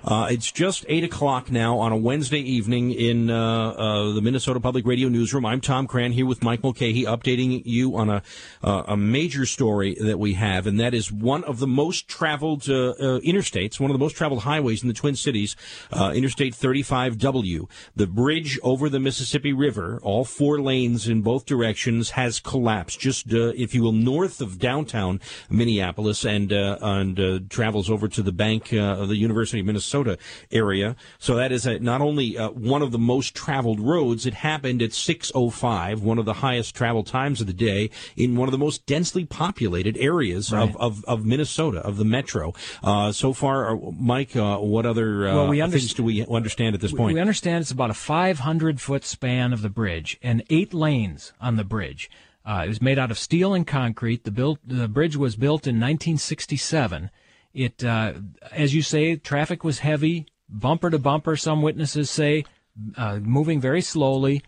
It's just 8 o'clock now on a Wednesday evening in the Minnesota Public Radio newsroom. I'm Tom Cran here with Mike Mulcahy, updating you on a major story that we have, and that is one of the most traveled interstates, one of the most traveled highways in the Twin Cities, Interstate 35W. The bridge over the Mississippi River, all 4 lanes in both directions, has collapsed. Just, if you will, north of downtown Minneapolis, and travels over to the bank of the University of Minnesota area. So that is not only one of the most traveled roads, it happened at 6:05, one of the highest travel times of the day, in one of the most densely populated areas of Minnesota, of the metro. So far, Mike, what other things do we understand at this point? We understand it's about a 500-foot span of the bridge and 8 lanes on the bridge. It was made out of steel and concrete. The bridge was built in 1967. It, as you say, traffic was heavy, bumper to bumper, some witnesses say, moving very slowly.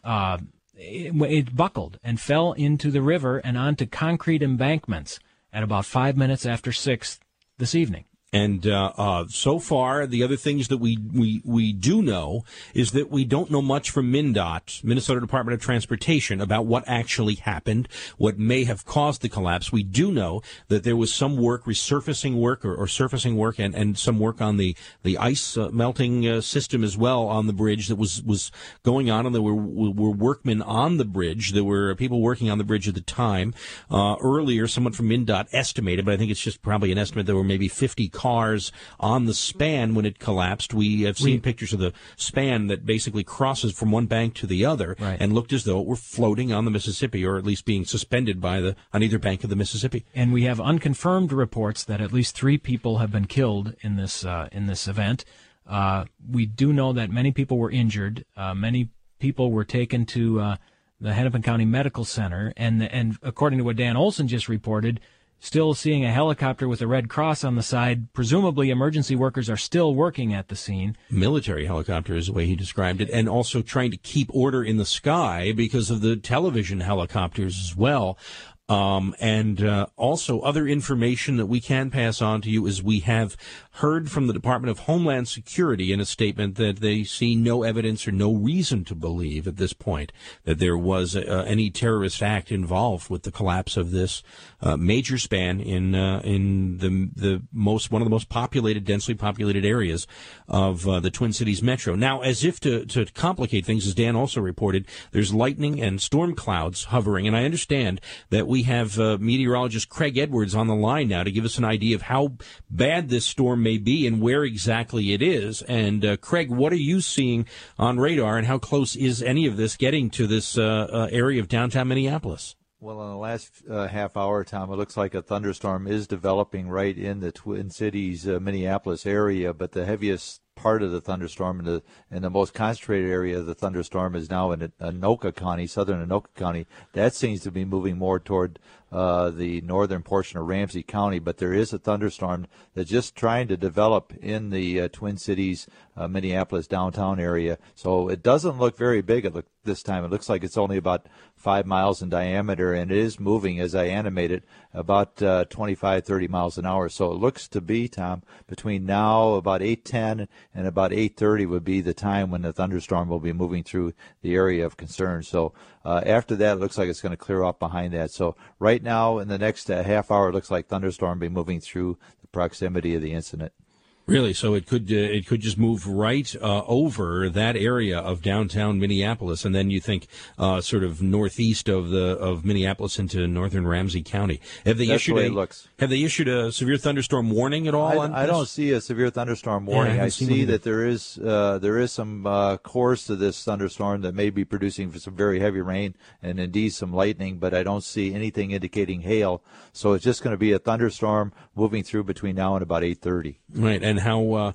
It buckled and fell into the river and onto concrete embankments at about 5 minutes after 6 this evening. And so far, the other things that we do know is that we don't know much from MnDOT, Minnesota Department of Transportation, about what actually happened, what may have caused the collapse. We do know that there was some work, resurfacing work or surfacing work, and some work on the ice melting system as well on the bridge that was going on, and there were workmen on the bridge. There were people working on the bridge at the time. Earlier, someone from MnDOT estimated, but I think it's just probably an estimate, there were maybe 50 cars on the span when it collapsed. We have seen pictures of the span that basically crosses from one bank to the other, and looked as though it were floating on the Mississippi, or at least being suspended on either bank of the Mississippi. And we have unconfirmed reports that at least 3 people have been killed in this event. We do know that many people were injured. Many people were taken to the Hennepin County Medical Center, and according to what Dan Olson just reported, still seeing a helicopter with a Red Cross on the side. Presumably emergency workers are still working at the scene. Military helicopter is the way he described it, and also trying to keep order in the sky because of the television helicopters as well. Also other information that we can pass on to you is we have heard from the Department of Homeland Security in a statement that they see no evidence or no reason to believe at this point that there was any terrorist act involved with the collapse of this major span in one of the most populated, densely populated areas of the Twin Cities metro. Now, as if to complicate things, as Dan also reported, there's lightning and storm clouds hovering, and I understand that we have meteorologist Craig Edwards on the line now to give us an idea of how bad this storm may be and where exactly it is. And Craig, what are you seeing on radar, and how close is any of this getting to this area of downtown Minneapolis? Well, in the last half hour, Tom, it looks like a thunderstorm is developing right in the Twin Cities, Minneapolis area, but the heaviest part of the thunderstorm and the most concentrated area of the thunderstorm is now in Anoka County, southern Anoka County. That seems to be moving more toward the northern portion of Ramsey County, but there is a thunderstorm that's just trying to develop in the Twin Cities, Minneapolis downtown area. So it doesn't look very big this time. It looks like it's only about 5 miles in diameter, and it is moving, as I animate it, about 25, 30 miles an hour. So it looks to be, Tom, between now about 8:10 and about 8:30 would be the time when the thunderstorm will be moving through the area of concern. So after that, it looks like it's going to clear up behind that. So right now, in the next half hour, it looks like thunderstorm will be moving through the proximity of the incident. Really? So it could just move right over that area of downtown Minneapolis, and then you think sort of northeast of Minneapolis into northern Ramsey County. Have they issued a severe thunderstorm warning at all? I don't see a severe thunderstorm warning. Yeah, I see that there is some course to this thunderstorm that may be producing some very heavy rain and indeed some lightning, but I don't see anything indicating hail. So it's just going to be a thunderstorm moving through between now and about 8:30. Right. And how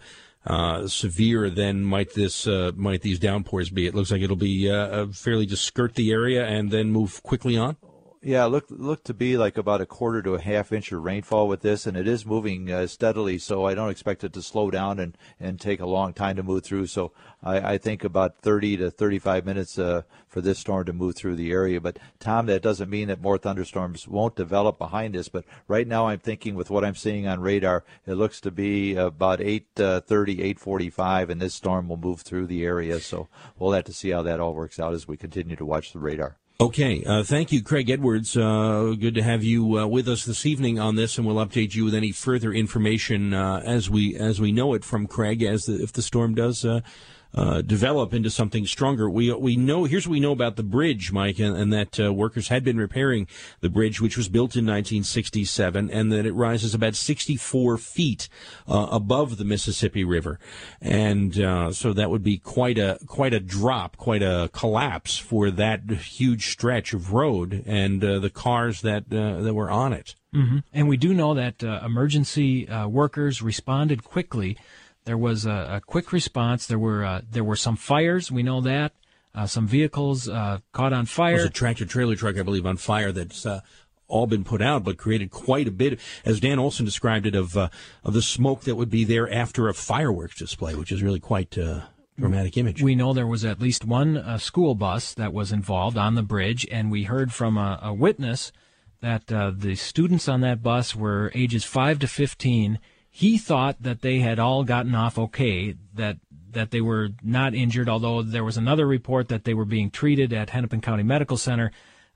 severe then might these downpours be? It looks like it'll be fairly just skirt the area and then move quickly on. Yeah, look to be like about a quarter to a half inch of rainfall with this, and it is moving steadily, so I don't expect it to slow down and take a long time to move through. So I think about 30 to 35 minutes for this storm to move through the area. But, Tom, that doesn't mean that more thunderstorms won't develop behind us. But right now I'm thinking with what I'm seeing on radar, it looks to be about 8:30, 8:45, and this storm will move through the area. So we'll have to see how that all works out as we continue to watch the radar. Okay. Thank you, Craig Edwards. Good to have you with us this evening on this, and we'll update you with any further information as we know it from Craig if the storm does develop into something stronger. We know, here's what we know about the bridge, Mike, and that workers had been repairing the bridge, which was built in 1967, and that it rises about 64 feet above the Mississippi River, and so that would be quite a drop, quite a collapse for that huge stretch of road and the cars that were on it. Mm-hmm. And we do know that emergency workers responded quickly. There was a quick response. There were some fires. We know that some vehicles caught on fire. There's a tractor-trailer truck, I believe, on fire that's all been put out, but created quite a bit, as Dan Olson described it, of the smoke that would be there after a fireworks display, which is really quite a dramatic image. We know there was at least one school bus that was involved on the bridge, and we heard from a witness that the students on that bus were ages 5 to 15. He thought that they had all gotten off okay, that they were not injured, although there was another report that they were being treated at Hennepin County Medical Center.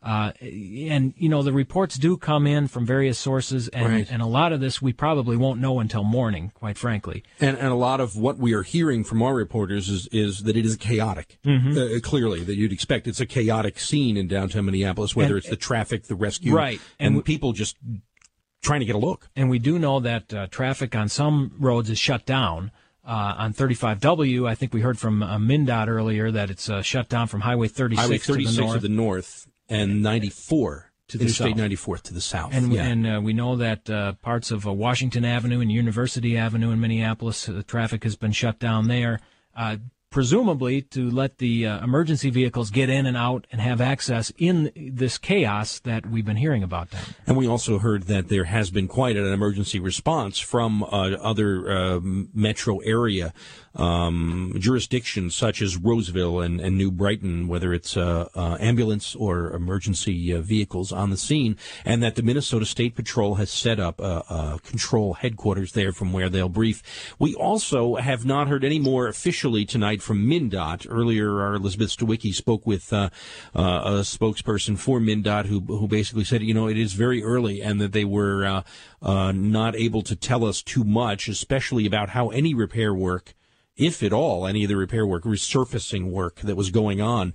And, the reports do come in from various sources, and, right. and a lot of this we probably won't know until morning, quite frankly. And a lot of what we are hearing from our reporters is that it is chaotic, clearly, that you'd expect. It's a chaotic scene in downtown Minneapolis, whether it's the traffic, the rescue, right. and people just trying to get a look. And we do know that traffic on some roads is shut down. On 35W, I think we heard from MnDOT earlier that it's shut down from Highway 36, Highway 36 to the north and 94 to the Interstate 94 to the south. And we know that parts of Washington Avenue and University Avenue in Minneapolis, traffic has been shut down there. Presumably to let the emergency vehicles get in and out and have access in this chaos that we've been hearing about down there. And we also heard that there has been quite an emergency response from other metro area jurisdictions such as Roseville and New Brighton, whether it's ambulance or emergency vehicles on the scene, and that the Minnesota State Patrol has set up a control headquarters there from where they'll brief. We also have not heard any more officially tonight from MnDOT. Earlier, our Elizabeth Stawicki spoke with a spokesperson for MnDOT who basically said, it is very early and that they were not able to tell us too much, especially about how any repair work, if at all, any of the repair work, resurfacing work that was going on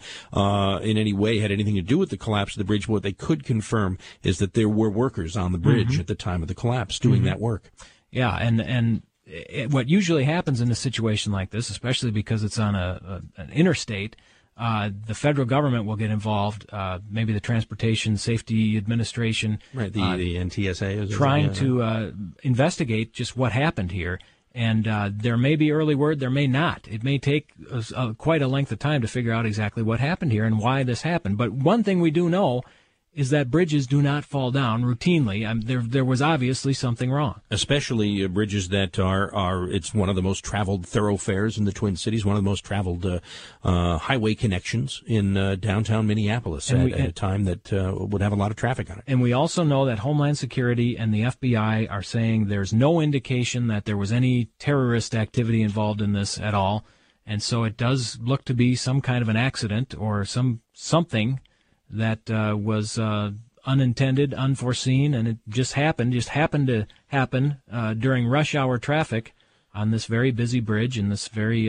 in any way had anything to do with the collapse of the bridge. What they could confirm is that there were workers on the bridge at the time of the collapse doing that work. Yeah, and what usually happens in a situation like this, especially because it's on an interstate, the federal government will get involved, maybe the Transportation Safety Administration. Right, the NTSA. Trying to investigate just what happened here. And there may be early word, there may not. It may take quite a length of time to figure out exactly what happened here and why this happened. But one thing we do know is that bridges do not fall down routinely. There was obviously something wrong. Especially bridges that are it's one of the most traveled thoroughfares in the Twin Cities, one of the most traveled highway connections in downtown Minneapolis at a time that would have a lot of traffic on it. And we also know that Homeland Security and the FBI are saying there's no indication that there was any terrorist activity involved in this at all. And so it does look to be some kind of an accident or something that was unintended, unforeseen, and it just happened to happen during rush hour traffic on this very busy bridge in this very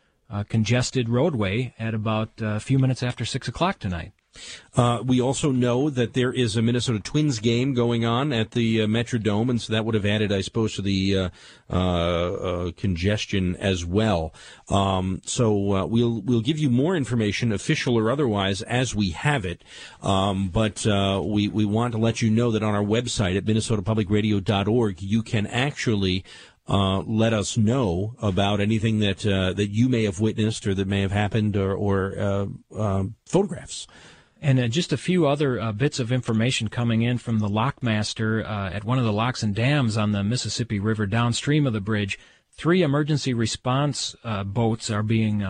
congested roadway at about a few minutes after 6 o'clock tonight. We also know that there is a Minnesota Twins game going on at the Metrodome, and so that would have added, I suppose, to the congestion as well. So we'll give you more information, official or otherwise, as we have it. But we want to let you know that on our website at minnesotapublicradio.org, you can actually let us know about anything that you may have witnessed or that may have happened or photographs. And just a few other bits of information coming in from the lockmaster at one of the locks and dams on the Mississippi River downstream of the bridge. 3 emergency response boats are being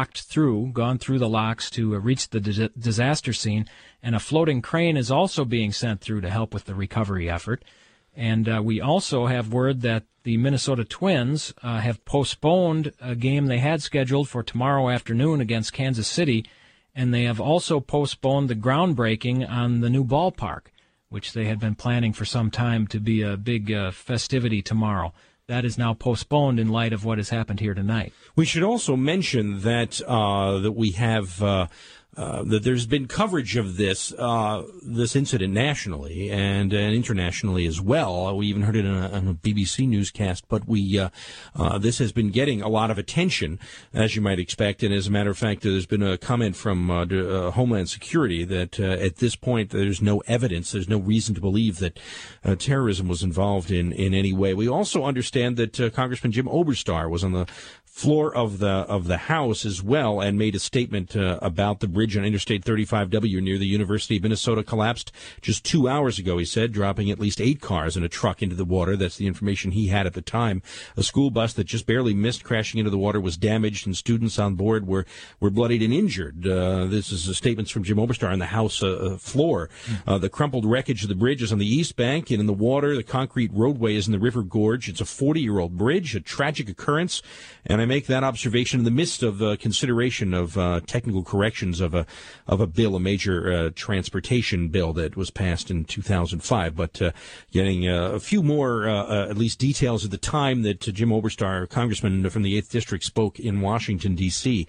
gone through the locks to reach the disaster scene, and a floating crane is also being sent through to help with the recovery effort. And we also have word that the Minnesota Twins have postponed a game they had scheduled for tomorrow afternoon against Kansas City, and they have also postponed the groundbreaking on the new ballpark, which they had been planning for some time to be a big festivity tomorrow. That is now postponed in light of what has happened here tonight. We should also mention that we have that there's been coverage of this incident nationally and internationally as well. We even heard it on a BBC newscast. But this has been getting a lot of attention, as you might expect. And as a matter of fact, there's been a comment from Homeland Security that at this point there's no evidence, there's no reason to believe that terrorism was involved in any way. We also understand that Congressman Jim Oberstar was on the floor of the House as well and made a statement about the bridge on Interstate 35W near the University of Minnesota collapsed just 2 hours ago, he said, dropping at least 8 cars and a truck into the water. That's the information he had at the time. A school bus that just barely missed crashing into the water was damaged, and students on board were bloodied and injured. This is statements from Jim Oberstar on the House floor. The crumpled wreckage of the bridge is on the east bank and in the water. The concrete roadway is in the river gorge. It's a 40-year-old bridge, a tragic occurrence, and I make that observation in the midst of consideration of technical corrections of a bill, a major transportation bill that was passed in 2005. But getting a few more, at least details at the time that Jim Oberstar, congressman from the 8th District, spoke in Washington, D.C.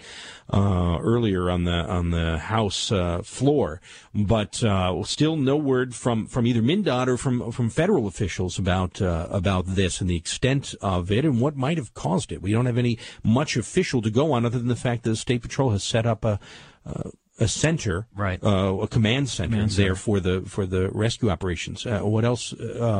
Earlier on the House floor. But still no word from either MnDOT or from federal officials about this and the extent of it and what might have caused it. We don't have any much official to go on other than the fact that the State Patrol has set up a center, right? A command center there for the rescue operations. What else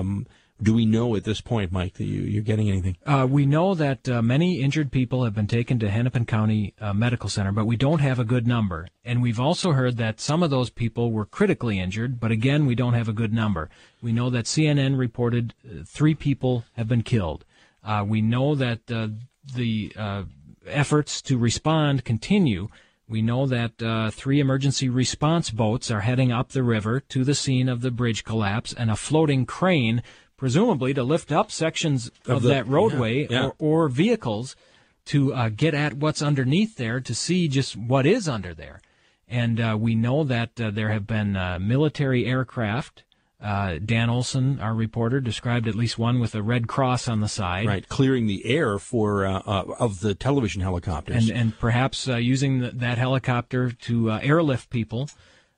do we know at this point, Mike? That you're getting anything? We know that many injured people have been taken to Hennepin County Medical Center, but we don't have a good number. And we've also heard that some of those people were critically injured, but again, we don't have a good number. We know that CNN reported 3 people have been killed. We know that the efforts to respond continue. We know that 3 emergency response boats are heading up the river to the scene of the bridge collapse, and a floating crane, presumably to lift up sections of that roadway or vehicles to get at what's underneath there to see just what is under there. And we know that there have been military aircraft. Dan Olson, our reporter, described at least one with a red cross on the side. Right, clearing the air for of the television helicopters. And perhaps using that helicopter to airlift people.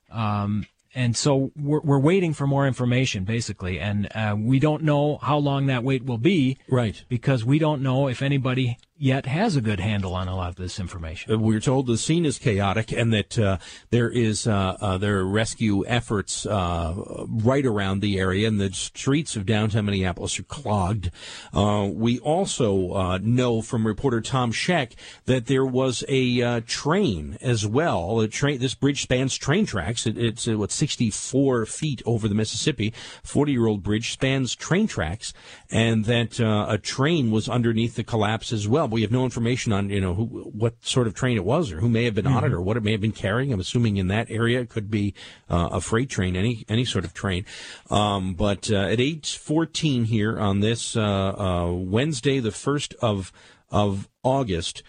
And so we're waiting for more information, basically. And we don't know how long that wait will be. Right. Because we don't know if anybody yet has a good handle on a lot of this information. We're told the scene is chaotic and that there are rescue efforts right around the area, and the streets of downtown Minneapolis are clogged. We also know from reporter Tom Scheck that there was a train as well. This bridge spans train tracks. It's 64 feet over the Mississippi. 40-year-old bridge spans train tracks, and that a train was underneath the collapse as well. We have no information on, what sort of train it was or who may have been on it or what it may have been carrying. I'm assuming in that area it could be a freight train, any sort of train. But at 8:14 here on this Wednesday, the 1st of August,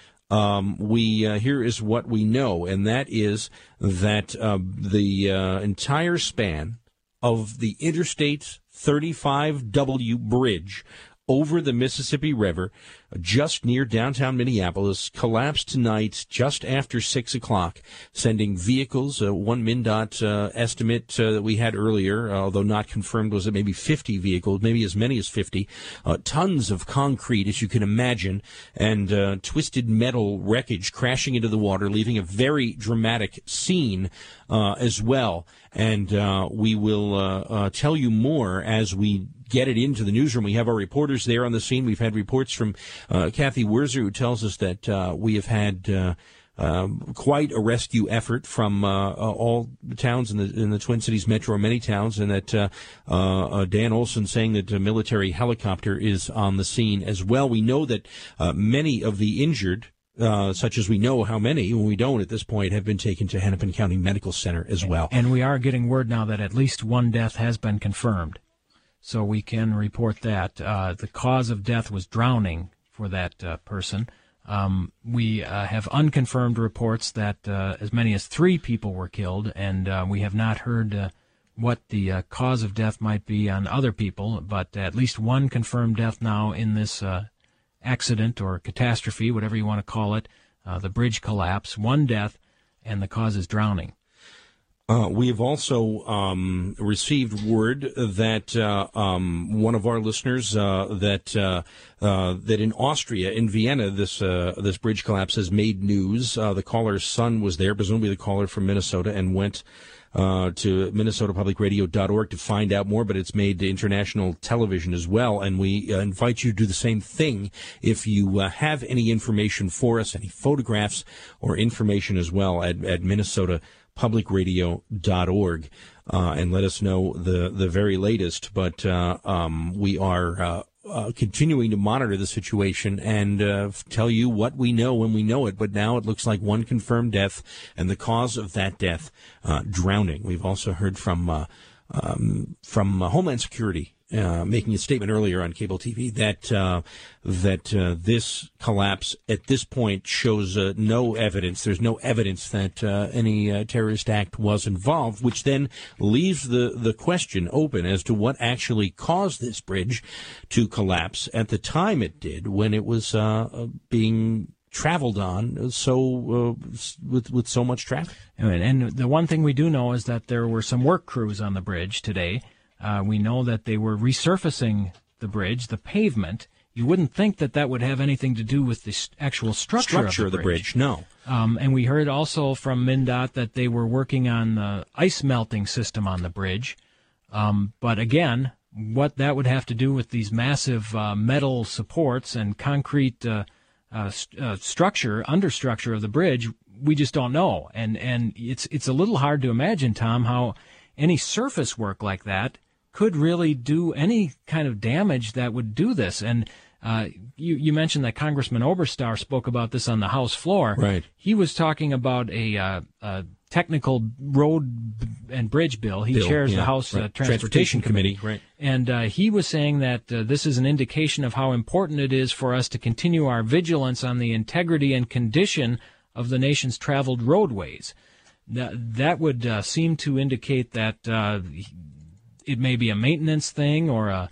here is what we know, and that is that the entire span of the Interstate 35W bridge over the Mississippi River, just near downtown Minneapolis, collapsed tonight just after 6 o'clock, sending vehicles. One MnDOT estimate that we had earlier, although not confirmed, was that maybe 50 vehicles, maybe as many as 50, tons of concrete, as you can imagine, and twisted metal wreckage crashing into the water, leaving a very dramatic scene as well. And we will tell you more as we get it into the newsroom. We have our reporters there on the scene. We've had reports from Kathy Werzer, who tells us that we have had quite a rescue effort from all the towns in the Twin Cities metro, many towns, and that Dan Olson saying that a military helicopter is on the scene as well. We know that many of the injured, such as we know how many, when we don't at this point, have been taken to Hennepin County Medical Center as well. And we are getting word now that at least one death has been confirmed. So we can report that. The cause of death was drowning for that person. We have unconfirmed reports that as many as 3 people were killed, and we have not heard what the cause of death might be on other people, but at least one confirmed death now in this accident or catastrophe, whatever you want to call it, the bridge collapse, 1 death, and the cause is drowning. We have also received word that one of our listeners that in Austria, in Vienna, this bridge collapse has made news. The caller's son was there, presumably the caller from Minnesota, and went to MinnesotaPublicRadio.org to find out more, but it's made international television as well, and we invite you to do the same thing. If you have any information for us, any photographs or information as well, at MinnesotaPublicRadio.org, and let us know the very latest. But we are continuing to monitor the situation and tell you what we know when we know it. But now it looks like 1 confirmed death, and the cause of that death, drowning. We've also heard from Homeland Security, making a statement earlier on cable TV that this collapse at this point shows no evidence. There's no evidence that any terrorist act was involved, which then leaves the question open as to what actually caused this bridge to collapse at the time it did, when it was being traveled on with so much traffic. And the one thing we do know is that there were some work crews on the bridge today. We know that they were resurfacing the bridge, the pavement. You wouldn't think that would have anything to do with the actual structure of the bridge. No. And we heard also from MnDOT that they were working on the ice melting system on the bridge. But again, what that would have to do with these massive metal supports and concrete understructure of the bridge, we just don't know. And it's a little hard to imagine, Tom, how any surface work like that could really do any kind of damage that would do this. And you mentioned that Congressman Oberstar spoke about this on the House floor. Right. He was talking about a technical road and bridge bill. He chairs the House Transportation Committee. Right. And he was saying that this is an indication of how important it is for us to continue our vigilance on the integrity and condition of the nation's traveled roadways. That would seem to indicate that it may be a maintenance thing or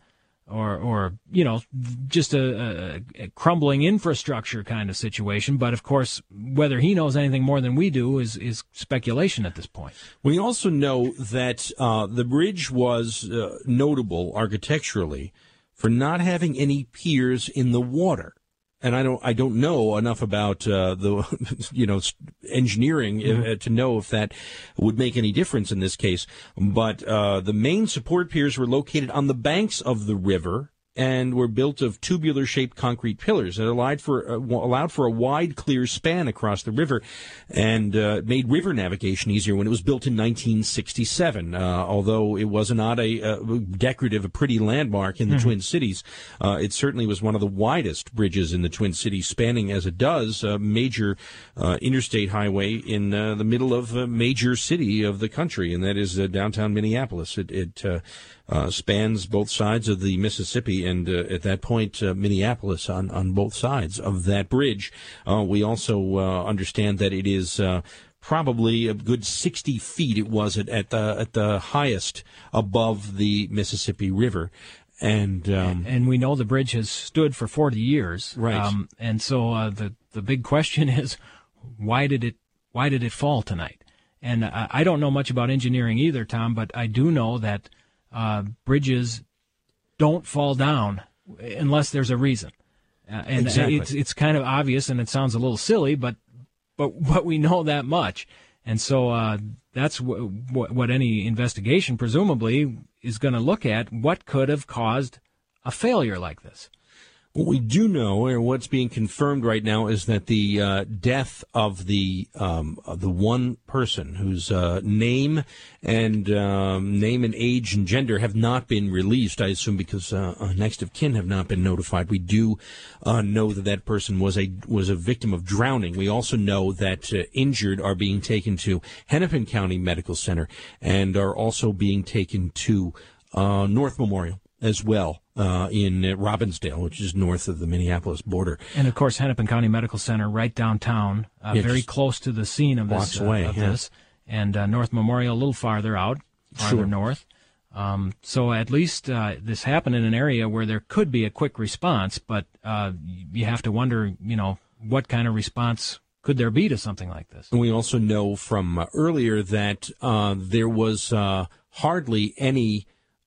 just a crumbling infrastructure kind of situation. But of course, whether he knows anything more than we do is speculation at this point. We also know that the bridge was notable architecturally for not having any piers in the water. And I don't know enough about engineering to know if that would make any difference in this case. But the main support piers were located on the banks of the river and were built of tubular-shaped concrete pillars that allowed for a wide, clear span across the river and made river navigation easier when it was built in 1967. Although it was not a pretty landmark in the Twin Cities, it certainly was one of the widest bridges in the Twin Cities, spanning, as it does, a major interstate highway in the middle of a major city of the country, and that is downtown Minneapolis. It spans both sides of the Mississippi, and at that point, Minneapolis on both sides of that bridge. We also understand that it is probably a good 60 feet. It was at the highest above the Mississippi River. And we know the bridge has stood for 40 years. Right. And so the big question is, why did it fall tonight? And I don't know much about engineering either, Tom, but I do know that bridges don't fall down unless there's a reason. And exactly. It's kind of obvious, and it sounds a little silly, but we know that much. And so that's what any investigation presumably is going to look at. What could have caused a failure like this? What we do know, and what's being confirmed right now, is that the death of the one person whose name and age and gender have not been released. I assume because next of kin have not been notified. We do know that person was a victim of drowning. We also know that injured are being taken to Hennepin County Medical Center and are also being taken to North Memorial as well, in Robbinsdale, which is north of the Minneapolis border. And, of course, Hennepin County Medical Center right downtown, very close to the scene of this. This. And North Memorial a little farther north. So at least this happened in an area where there could be a quick response, but you have to wonder, what kind of response could there be to something like this? And we also know from earlier that there was hardly any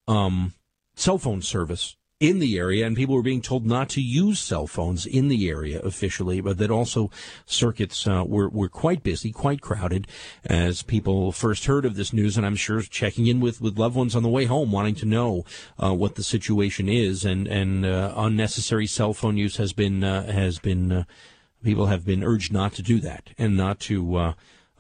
cell phone service in the area, and people were being told not to use cell phones in the area officially, but that also circuits were quite busy, quite crowded as people first heard of this news, and I'm sure checking in with loved ones on the way home, wanting to know what the situation is, and unnecessary cell phone use has been people have been urged not to do that and not to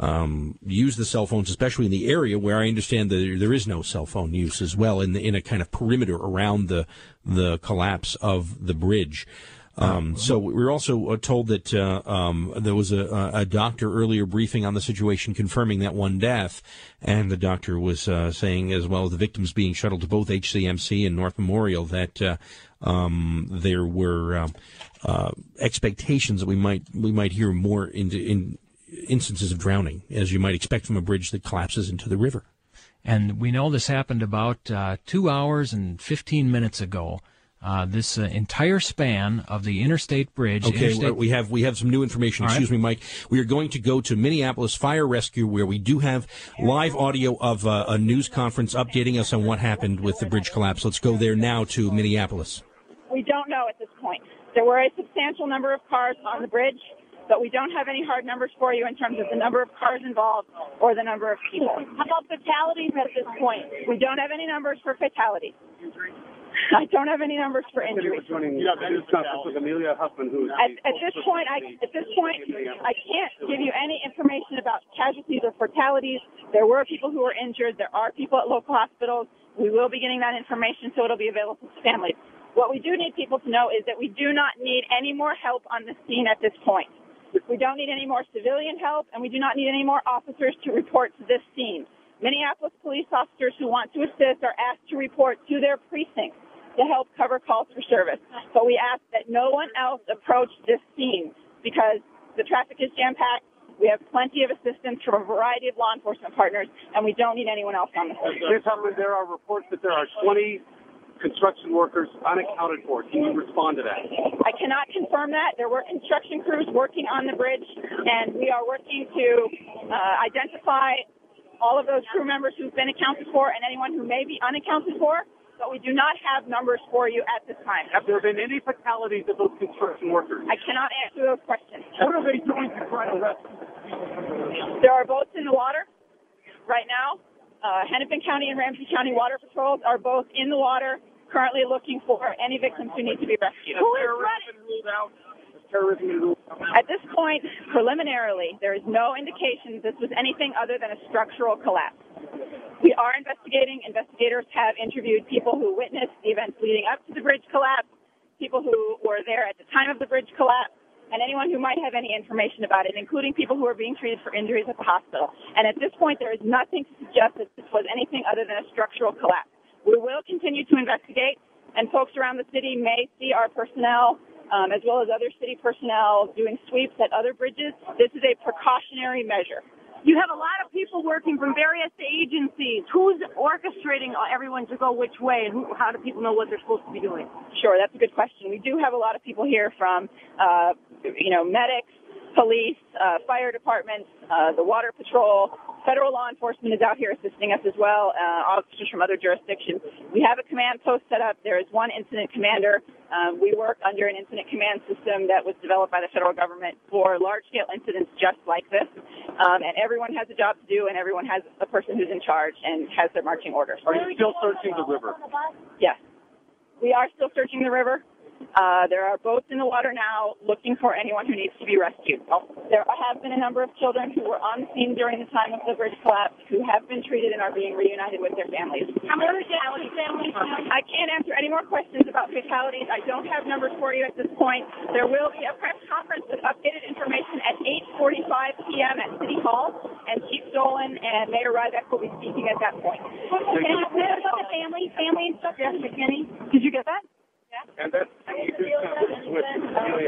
use the cell phones, especially in the area where I understand that there is no cell phone use as well, in a kind of perimeter around the collapse of the bridge. So we were also told that there was a doctor earlier briefing on the situation, confirming that one death, and the doctor was saying, as well as the victims being shuttled to both HCMC and North Memorial, that there were expectations that we might hear more in instances of drowning, as you might expect from a bridge that collapses into the river. And we know this happened about 2 hours and 15 minutes ago. This entire span of the interstate bridge. Okay, we have some new information. Excuse me, Mike. We are going to go to Minneapolis Fire Rescue, where we do have live audio of a news conference updating us on what happened with the bridge collapse. Let's go there now to Minneapolis. We don't know at this point. There were a substantial number of cars on the bridge, but we don't have any hard numbers for you in terms of the number of cars involved or the number of people. How about fatalities at this point? We don't have any numbers for fatalities. I don't have any numbers for injuries. At this point, I can't give you any information about casualties or fatalities. There were people who were injured. There are people at local hospitals. We will be getting that information, so it'll be available to families. What we do need people to know is that we do not need any more help on the scene at this point. We don't need any more civilian help, and we do not need any more officers to report to this scene. Minneapolis police officers who want to assist are asked to report to their precincts to help cover calls for service. But we ask that no one else approach this scene because the traffic is jam-packed. We have plenty of assistance from a variety of law enforcement partners, and we don't need anyone else on the scene. Ms. Huffman, there are reports that there are 20 construction workers unaccounted for. Can you respond to that? I cannot confirm that. There were construction crews working on the bridge, and we are working to identify all of those crew members who've been accounted for and anyone who may be unaccounted for, but we do not have numbers for you at this time. Have there been any fatalities of those construction workers? I cannot answer those questions. What are they doing to try to rescue? There are boats in the water right now. Hennepin County and Ramsey County Water Patrols are both in the water, currently looking for any victims who need to be rescued. Who is running? At this point, preliminarily, there is no indication this was anything other than a structural collapse. We are investigating. Investigators have interviewed people who witnessed the events leading up to the bridge collapse, people who were there at the time of the bridge collapse, and anyone who might have any information about it, including people who are being treated for injuries at the hospital. And at this point, there is nothing to suggest that this was anything other than a structural collapse. We will continue to investigate, and folks around the city may see our personnel, as well as other city personnel, doing sweeps at other bridges. This is a precautionary measure. You have a lot of people working from various agencies. Who's orchestrating everyone to go which way, and how do people know what they're supposed to be doing? Sure, that's a good question. We do have a lot of people here from, medics, police, fire departments, the water patrol. Federal law enforcement is out here assisting us as well, officers from other jurisdictions. We have a command post set up. There is one incident commander. We work under an incident command system that was developed by the federal government for large-scale incidents just like this. And everyone has a job to do, and everyone has a person who's in charge and has their marching orders. Are you still searching the river? Yes. We are still searching the river. There are boats in the water now looking for anyone who needs to be rescued. There have been a number of children who were on the scene during the time of the bridge collapse who have been treated and are being reunited with their families. How many families? I can't answer any more questions about fatalities. I don't have numbers for you at this point. There will be a press conference with updated information at 8:45 p.m. at City Hall, and Chief Dolan and Mayor Rybeck will be speaking at that point. The family stuff, yes, McKinney. Did you get that? And that's with Amelia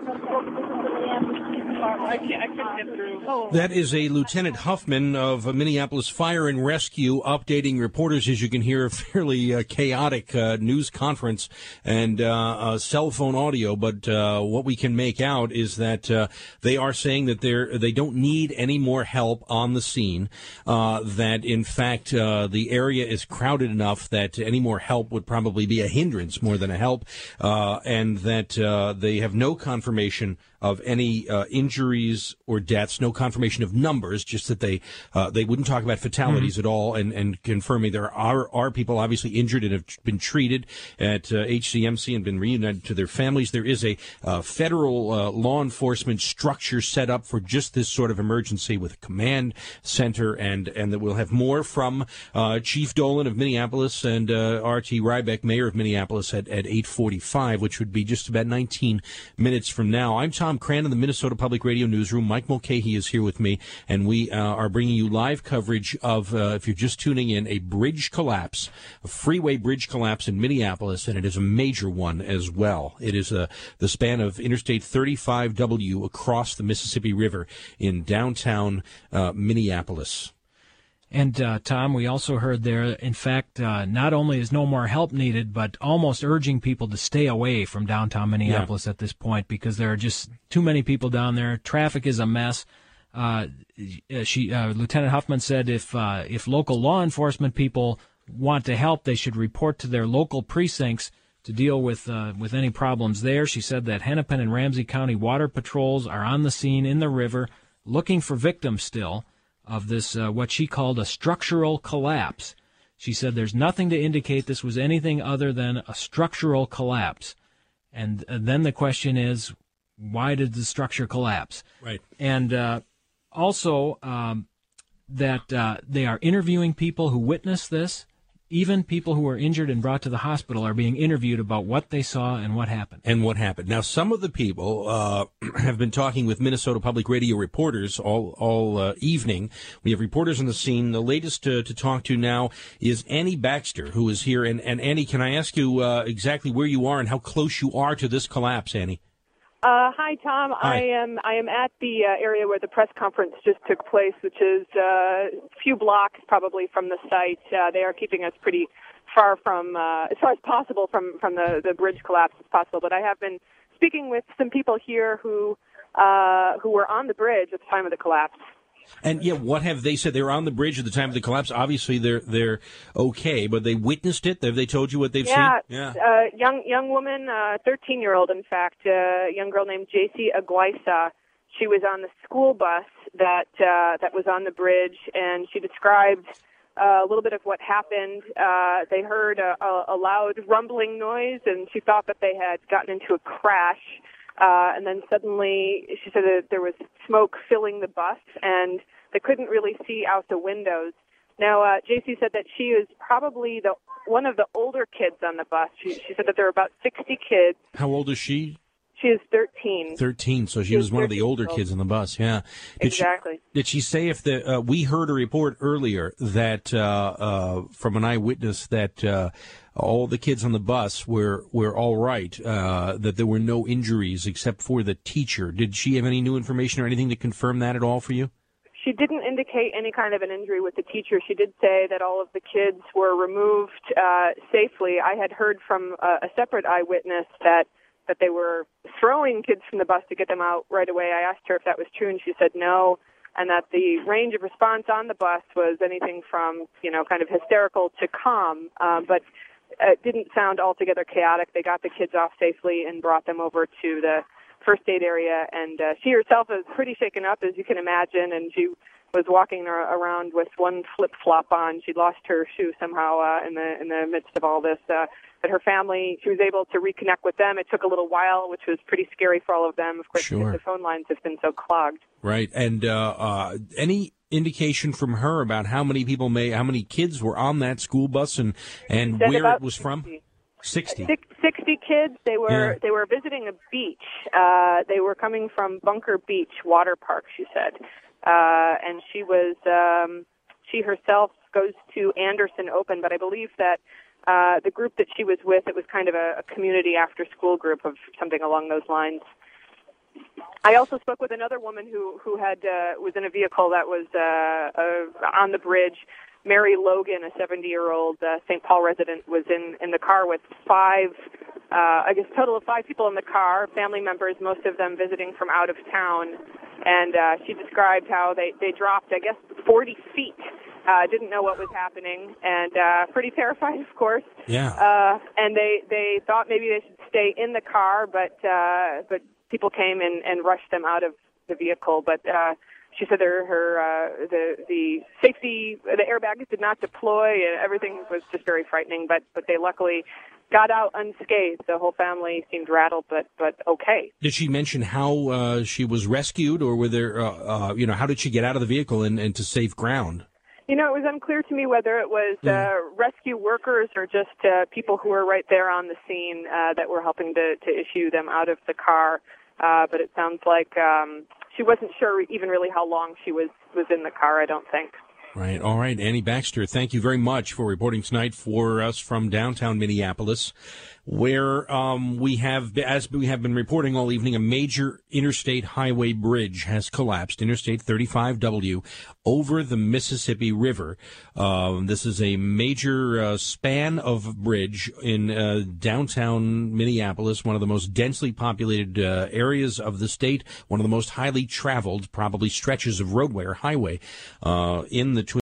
Huffman. I couldn't get through. That is a Lieutenant Huffman of Minneapolis Fire and Rescue updating reporters. As you can hear, a fairly chaotic news conference and cell phone audio. But what we can make out is that they are saying that they don't need any more help on the scene. That in fact the area is crowded enough that any more help would probably be a hindrance more than a help, and that they have no confirmation of any injuries or deaths, no confirmation of numbers, just that they wouldn't talk about fatalities at all, and confirming there are people obviously injured and have been treated at HCMC and been reunited to their families. There is a federal law enforcement structure set up for just this sort of emergency with a command center, and that we'll have more from Chief Dolan of Minneapolis and R.T. Rybeck, Mayor of Minneapolis, at 8:45, which would be just about 19 minutes from now. I'm Tom Cran in the Minnesota Public Radio Newsroom. Mike Mulcahy is here with me, and we are bringing you live coverage of, if you're just tuning in, a bridge collapse, a freeway bridge collapse in Minneapolis, and it is a major one as well. It is the span of Interstate 35W across the Mississippi River in downtown Minneapolis. And, Tom, we also heard there, in fact, not only is no more help needed, but almost urging people to stay away from downtown Minneapolis at this point because there are just too many people down there. Traffic is a mess. Lieutenant Huffman said if local law enforcement people want to help, they should report to their local precincts to deal with any problems there. She said that Hennepin and Ramsey County water patrols are on the scene in the river looking for victims still of this, what she called a structural collapse. She said there's nothing to indicate this was anything other than a structural collapse. And then the question is, why did the structure collapse? Right. And also that they are interviewing people who witnessed this. Even people who were injured and brought to the hospital are being interviewed about what they saw and what happened. Now, some of the people have been talking with Minnesota Public Radio reporters all evening. We have reporters on the scene. The latest to talk to now is Annie Baxter, who is here. And Annie, can I ask you exactly where you are and how close you are to this collapse, Annie? Hi, Tom. Hi. I am at the area where the press conference just took place, which is a few blocks probably from the site. They are keeping us pretty far from, as far as possible, from the bridge collapse as possible. But I have been speaking with some people here who were on the bridge at the time of the collapse. And what have they said? They were on the bridge at the time of the collapse. Obviously, they're okay, but they witnessed it. Have they told you what they've seen? Yeah, young woman, 13-year-old, in fact, a young girl named J.C. Aguisa. She was on the school bus that was on the bridge, and she described a little bit of what happened. They heard a loud rumbling noise, and she thought that they had gotten into a crash. And then suddenly, she said that there was smoke filling the bus, and they couldn't really see out the windows. Now, J.C. said that she is probably one of the older kids on the bus. She said that there were about 60 kids. How old is she? She is 13. 13, so she was one of the older kids on the bus, yeah. Exactly. Did she say if we heard a report earlier that, from an eyewitness, that all the kids on the bus were all right, that there were no injuries except for the teacher. Did she have any new information or anything to confirm that at all for you? She didn't indicate any kind of an injury with the teacher. She did say that all of the kids were removed safely. I had heard from a separate eyewitness that they were throwing kids from the bus to get them out right away. I asked her if that was true, and she said no, and that the range of response on the bus was anything from, kind of hysterical to calm, but it didn't sound altogether chaotic. They got the kids off safely and brought them over to the first aid area, and she herself is pretty shaken up, as you can imagine, and she was walking around with one flip-flop on. She lost her shoe somehow in the midst of all this. that her family, she was able to reconnect with them. It took a little while, which was pretty scary for all of them, of course, because the phone lines have been so clogged. Right. And any indication from her about how many kids were on that school bus and where it was from? 60 kids. They were visiting a beach. They were coming from Bunker Beach Water Park, she said. And she herself goes to Anderson Open, but I believe that the group that she was with, it was kind of a community after-school group of something along those lines. I also spoke with another woman who was in a vehicle that was on the bridge. Mary Logan, a 70-year-old St. Paul resident, was in the car with total of 5 people in the car, family members, most of them visiting from out of town. And she described how they dropped, 40 feet. Didn't know what was happening, and pretty terrified, of course. Yeah. And they thought maybe they should stay in the car, but people came and rushed them out of the vehicle. But she said the safety, the airbags did not deploy, and everything was just very frightening. But they luckily got out unscathed. The whole family seemed rattled, but okay. Did she mention how she was rescued, or were there, how did she get out of the vehicle and to safe ground? It was unclear to me whether it was rescue workers or just people who were right there on the scene that were helping to issue them out of the car. But it sounds like she wasn't sure even really how long she was in the car, I don't think. Right. All right. Annie Baxter, thank you very much for reporting tonight for us from downtown Minneapolis, where we have, as we have been reporting all evening, a major interstate highway bridge has collapsed, Interstate 35W, over the Mississippi River. This is a major span of bridge in downtown Minneapolis, one of the most densely populated areas of the state, one of the most highly traveled, probably stretches of roadway or highway in the